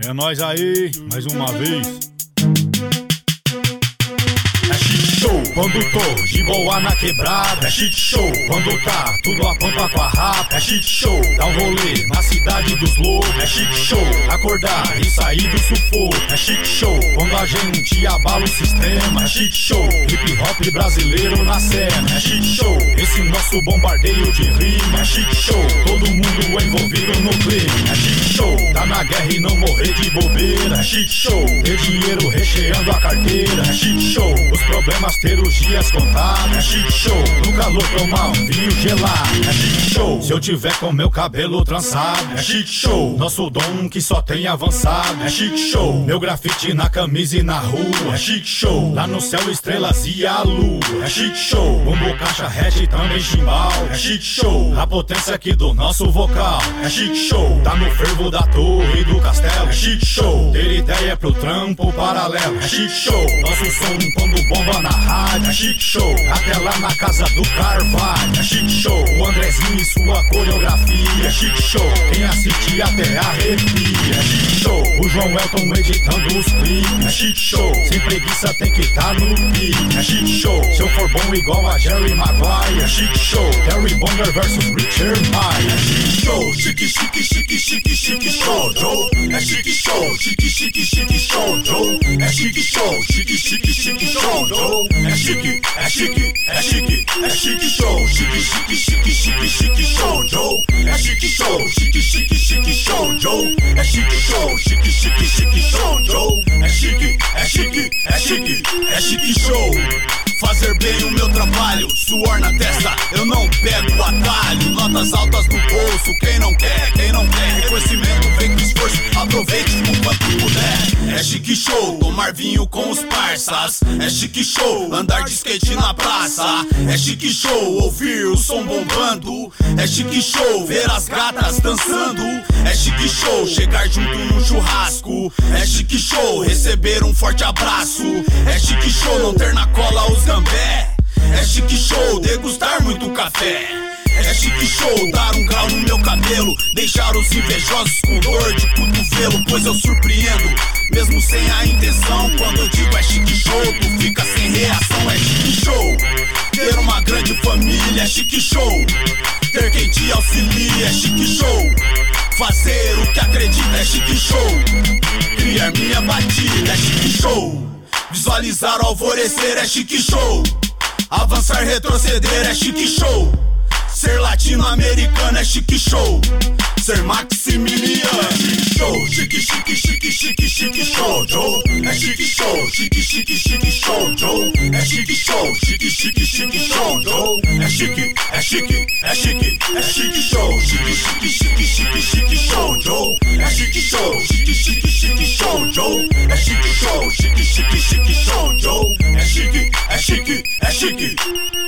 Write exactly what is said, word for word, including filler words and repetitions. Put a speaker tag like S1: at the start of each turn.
S1: É nóis aí, mais uma vez. É shit show quando tô de boa na quebrada. É shit show quando tá tudo a pampa com a rapa. É shit show, dá um rolê na cidade dos loucos. É shit show, acordar e sair do sufoco. É shit show quando a gente abala o sistema. É shit show, hip hop brasileiro na cena. É shit show, esse nosso bombardeio de rima. É shit show, todo mundo envolvido no clima. É shit show, tá na guerra e não morrer de bobeira. É shit show, ter dinheiro recheando a carteira. É shit show, os problemas ter os dias contados. É shit show, no calor tomar um vinho gelado. É shit show, se eu tiver com meu cabelo trançado. É shit show, nosso dom que só tem avançado. É shit show, meu grafite na camisa e na rua. É shit show, lá no céu estrelas e a lua. É shit show, bumbo, caixa, rege e também chimbal. É shit show, a potência aqui do nosso vocal. É shit show, tá no fervo da torre e do castelo. É shit show, ter ideia pro trampo paralelo. É shit show, nosso som quando bomba na rádio. É shit show, até lá na casa do Carvalho. É shit show, o Andrezinho e sua coreografia. É shit show, quem assiste até arrepia. É shit show, o João Elton editando os clipes. É shit show, sem preguiça tem que tá no pique. É shit show, se eu for bom igual a Jerry Maguire. É shit show, Terry Bonder versus Richard Pryor. É shit show, chique, chique, chique, chique, chique show, Joe. É chique show, chique, chique, chique show, Joe. É chique show, chique, chique, chique show, Joe. É chique, é chique, é chique, é chique show, chique, chique, chique, chique, chique show, Joe. É chique show, chique, chique, chique show, Joe. É chique show, chique, chique, chique show, Joe. É chique, é chique, é chique, é chique show. Fazer bem o meu trabalho, suor na testa, eu não pego o atalho. Notas altas no bolso, quem não quer, quem não quer reconhecimento vem com esforço, aproveite o quanto puder. É chique show, tomar vinho com os parças. É chique show, andar de skate na praça. É chique show, ouvir o som bombando. É chique show, ver as gatas dançando. É chique show, chegar junto no churrasco. É chique show, receber um forte abraço. É chique show, não ter na cola os gambé. É chique show, degustar muito café. É chique show, dar um grau no meu cabelo. Deixar os invejosos com dor de cotovelo. Pois eu surpreendo, mesmo sem a intenção. Quando eu digo é chique show, tu fica sem reação. É chique show, ter uma grande família. É chique show, ter quem te auxilia. É chique show, fazer o que acredita. É chique show, criar minha batida. É chique show, visualizar o alvorecer. É chique show, avançar, retroceder. É chique show, ser latino-americano. É chique show, ser maximiliano. É chique show, chique, chique, chique, chique, chique show, Joe. É chique show, chique, chique, chique show, Joe. É chique show, chique, chique, chique show, Joe. É chique, é chique, é chique, é chique show, chique, chique, chique, chique, chique show, Joe. É chique show, chique, chique, chique show, Joe. É chique show, chique, chique, chique show, Joe. É chique, é chique, é chique.